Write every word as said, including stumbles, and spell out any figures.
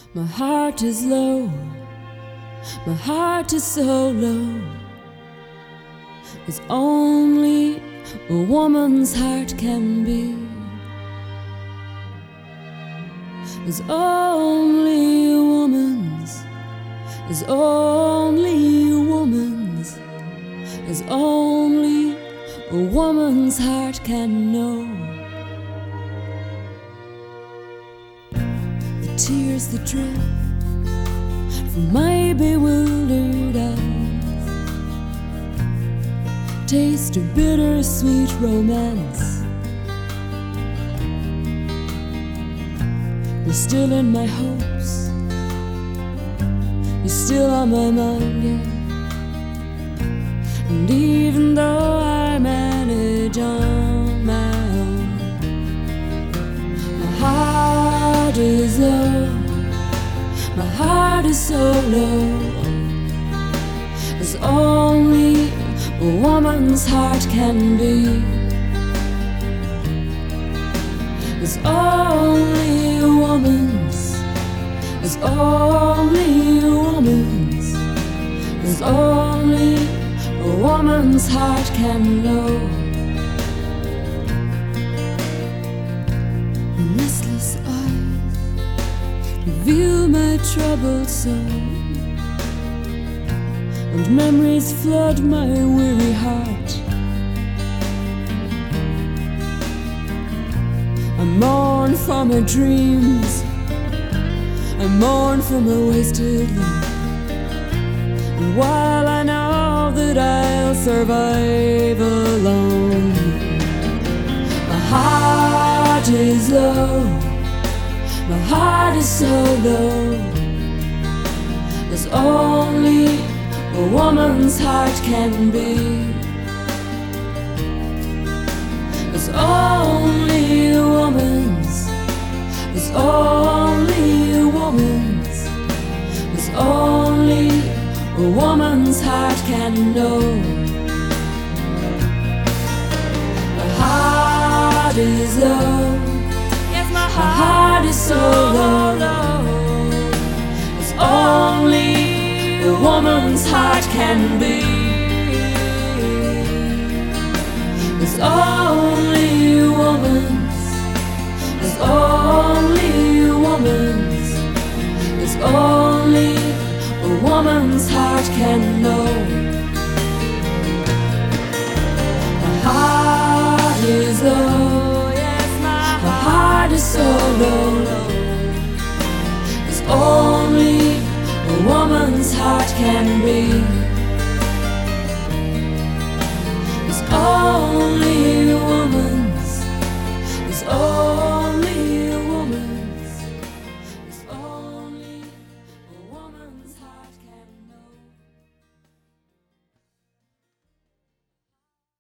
My heart is low, my heart is so low, as only a woman's heart can be, as only a woman's, as only a woman's, as only a woman's heart can know. Tears that drip from my bewildered eyes taste of bittersweet romance. You're still in my hopes, you're still on my mind, yeah. And even though I manage on my own, my heart is low, my heart is so low, as only a woman's heart can be, as only a woman's, as only a woman's, as only a woman's heart can know. Restless eyes reveal my troubled soul, and memories flood my weary heart. I mourn for my dreams, I mourn for my wasted life. And while I know that I'll survive alone, my heart is low, my heart is so low, as only a woman's heart can be, as only a woman's, as only a woman's, as only a woman's heart can know. My heart is low, yes, my heart is so low, as only a woman's heart can be, as only a woman's, as only a woman's, as only a woman's heart can know. My heart is low, yes, my heart is so low, as only a woman's heart can be, as only a woman's, as only